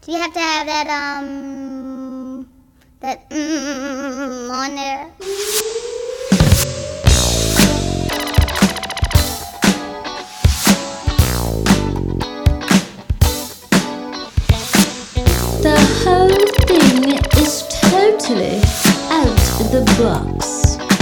Do you have to have that on there? The whole thing is totally out of the box.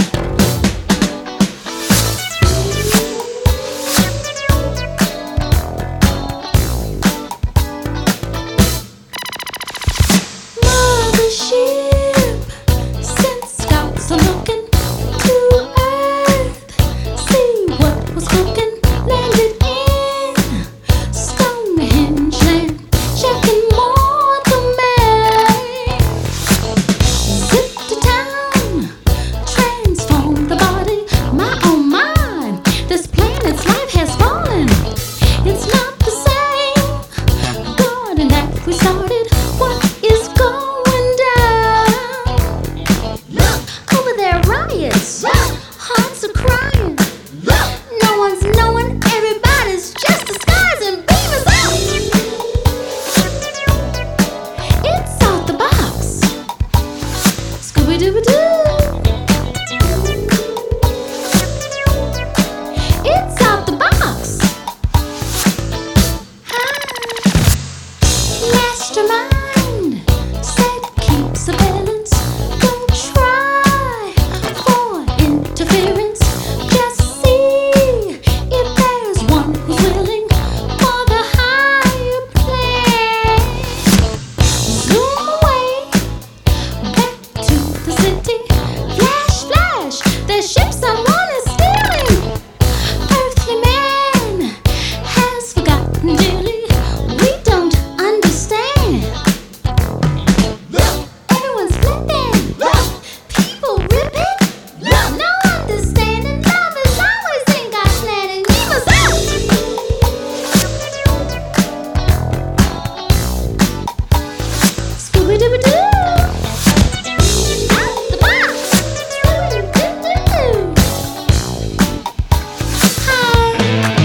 Mothership sent scouts a-looking to Earth, see what was cooking, landed in Stonehenge land, checking mortal man. Zip to town, transform the body. My oh my, this planet's life has fallen. It's not the same garden that we started. What is going down? Look over there, riots. Hearts are crying. No one's knowing. Everybody's just disguising. Beam us out. It's out the box. Scooby-Dooby-Doo. It's out the box. Mastermind said keep surveillance. Don't try for interference. Just see if there's one who's willing for the higher plan. Zoom away back to the city. Flash, flash, there's ships someone is stealing. Earthly man has forgotten dearly. We don't understand. Everyone's flipping. People ripping. No understanding. Love is always in God's plan and leave us out. Scooby-Dooby-Doo. Out the box. Scooby-Doo-Doo-Doo. Hi.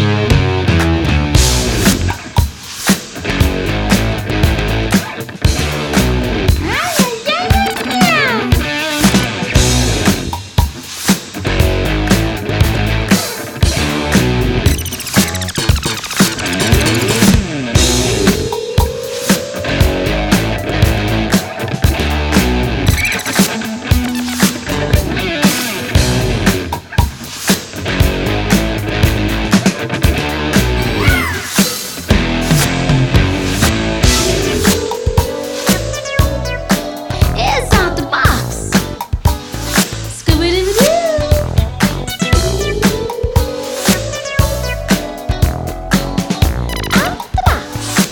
It's out the box. Scooby-Dooby-Doo. Out the box.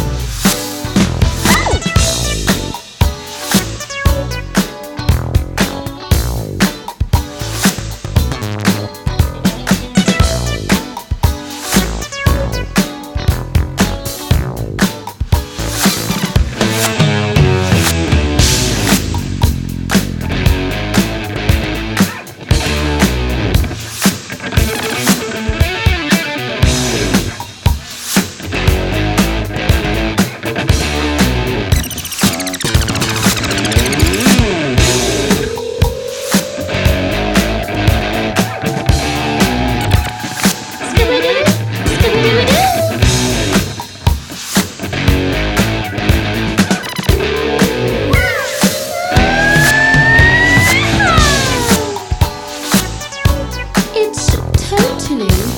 Scooby-Doo. Scooby-Dooby-Doo. It's totally